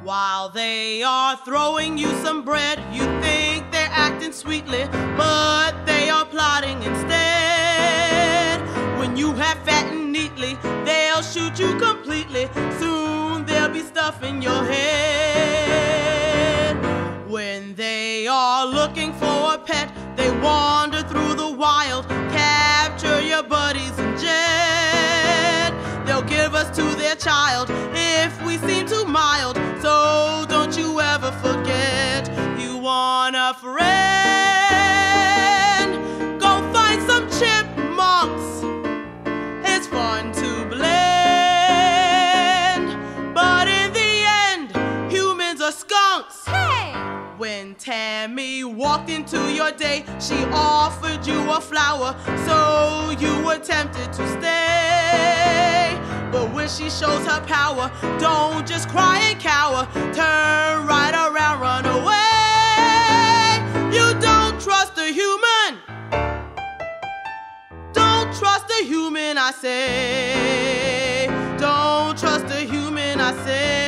While they are throwing you some bread, you think they're acting sweetly, but they are plotting instead. When you have fattened neatly, they'll shoot you completely. Soon there'll be stuff in your head. When they are looking for a pet, they wander through the wild, capture your buddies and jet. They'll give us to their child if we seem too mild. So don't you ever forget, you want a friend, go find some chipmunks. It's fun to blend, but in the end, humans are skunks. Hey! When Tammy walked into your day, she offered you a flower, so you were tempted to stay. But when she shows her power, don't just cry and cower. Turn right around, run away. You don't trust a human. Don't trust a human, I say. Don't trust a human, I say.